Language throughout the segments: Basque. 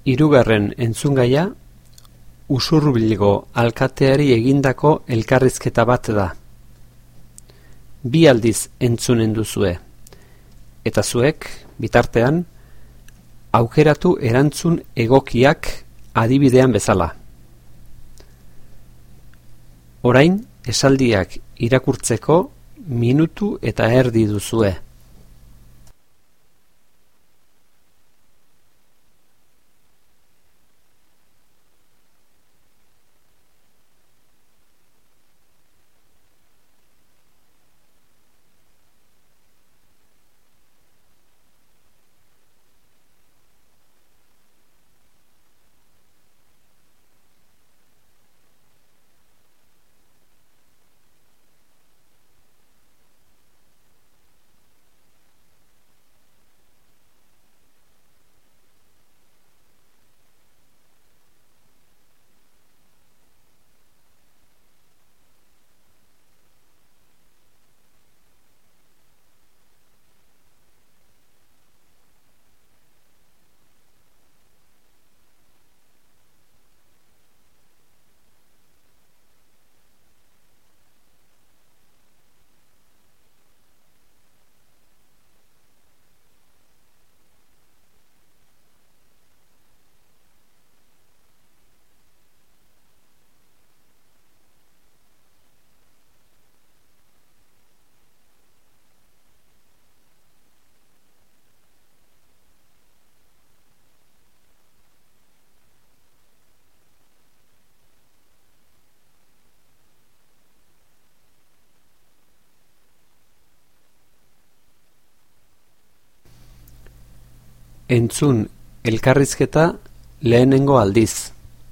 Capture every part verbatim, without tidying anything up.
Hirugarren entzungaia Usurbilgo alkateari egindako elkarrizketa bat da. Bi aldiz entzunen duzue, eta zuek, bitartean, aukeratu erantzun egokiak adibidean bezala. Orain, esaldiak irakurtzeko minutu eta erdi duzue. Entzun elkarrizketa lehenengo aldiz.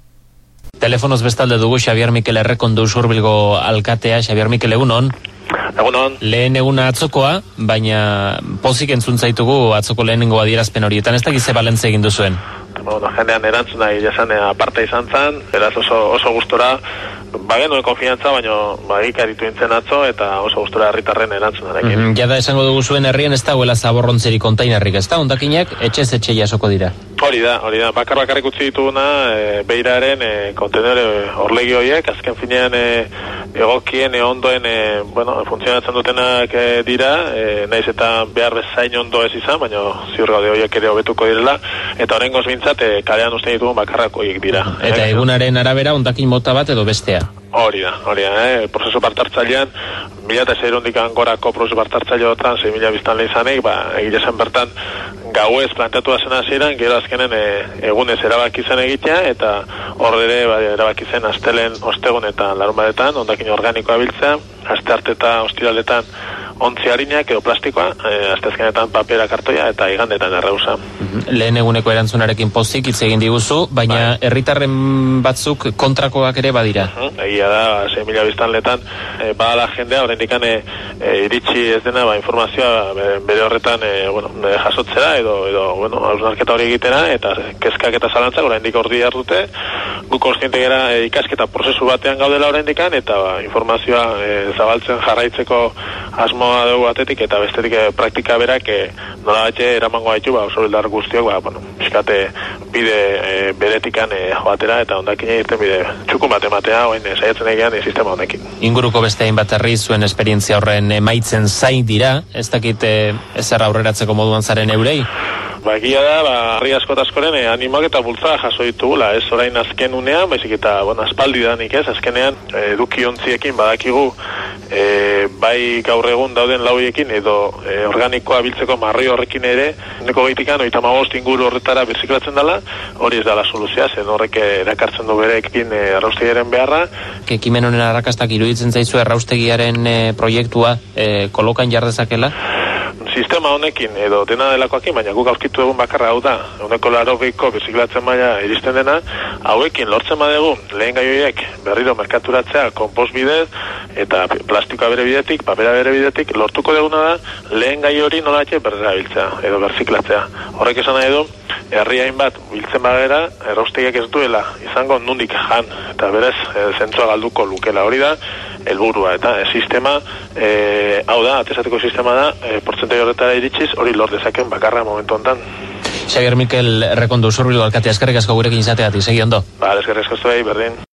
Telefonoz bestalde dugu Xabier Mikel Errekondo Usurbilgo alkatea. Xabier Mikel, egunon. Egunon. Lehen eguna atzokoa, baina pozik entzun zaitugu atzoko lehenengo adierazpen horietan. Ez dakize balentze egin duzuen? Bueno, jendean erantzuna jasan aparte izan zen, beraz oso, oso gustora, bagenuen konfiantza, baina bagikaritu intzen atzo, eta oso gustora herritarren erantzunarekin. Mm-hmm. Jada esango dugu zuen herrian ez dagoela zaborrontzeri kontainerrik, ez da? Ondakinak etxez etxe jasoko dira. Hori da, hori da. Bakar bakarrik utzi dituguna e, beiraren e, kontenere horlegi horiek, azken finean e, egokien, e, ondoen, e, bueno, funtzionatzen dutenak e, dira, e, naiz eta behar bezain ondo ez izan, baina ziur gaude horiek ere hobetuko direla, eta horrengoz bintzat, e, kalean uste ditugun bakarrak horiek dira. Eta e, egunaren arabera ondakin mota bat edo bestea? Hori da, hori da, eh? Prozesu partartzailean, mila eta seirundikan gorako prozesu partartzaileotan, sei mila biztan lehizanek, ba, egile zen bertan, gauez planteatu zen hasieran, gero azkenen e, egunez erabaki zen egitea, eta hor ere ba, erabaki zen astelen, ostegun eta larun batetan, ondakin organikoa biltzea, aste arte eta ostiraletan ontzi harinak edo plastikoa, e, astezkenetan papera kartoia eta igandetan erreusa. Mm-hmm. Lehen eguneko erantzunarekin pozik hitz egin diguzu, baina herritarren batzuk kontrakoak ere badira. Uh-huh. Egia da, sei mila biztanletan e, badala jendea, oraindik e, e, iritsi ez dena ba, informazioa bere horretan e, bueno, e, jasotzera edo, edo bueno, hausnarketa hori egitera, eta kezkak eta zalantzak oraindik ordi hartute, gu konstiente gara e, ikasketa prozesu batean gaudela oraindik, eta ba, informazioa e, zabaltzen jarraitzeko asmoa dugu batetik, eta bestetik e, praktika berak e, nola batxe eramango haitu, ba, oso bildar guztiok, ba, bueno, piskate bide e, beretikan e, joatera, eta ondakin egiten bide txukun bat ematea, oin e, saiatzen egean e, sistema honekin. Inguruko beste hainbat herri zuen esperientzia horren emaitzen zain dira, ez dakit e, ezer aurreratzeko moduan zaren eurei? Ba, egia da, ba, harri asko eta askoren e, animak eta bultza jaso ditugula, ez orain azken unean, baizik eta, bueno, aspaldi danik ez, azkenean, eduki ontziekin badakigu, e, bai gaur egun dauden lauiekin, edo e, organikoa biltzeko marri horrekin ere, neko gaitikan, oita magost inguru horretara birziklatzen dela, hori ez dela soluzioa, zen horrek erakartzen du berekin e, arraustegiaren beharra. Ekimen honen arrakastak iruditzen zaizu erraustegiaren e, proiektua e, kolokan jardezakela? Sistema honekin edo dena delakoakin, baina guk aurkitu egun bakarra hau da, honeko larogeiko birziklatzen maila iristen dena, hauekin lortzen badegu lehen gai horiek berriro merkaturatzea konpost bidez, eta plastikoa bere bidetik, papera bere bidetik, lortuko deguna da lehen gai hori nolatxe berrera biltzea edo berziklatzea. Horrek esan nahi du, herriain bat biltzen bagera, erraustegiak ez duela izango nundik jan, eta berez e, zentzua galduko lukela hori da, helburua eta e, sistema, e, hau da, atesateko sistema da, e, portzentai horretara iritsiz, hori lor dezaken bakarra momentu hontan. Xabier Mikel Errekondo Usurbilgo alkatea, eskerrik asko gurekin izateagatik, segi ondo. Ba, eskerrik asko zuei, berdin.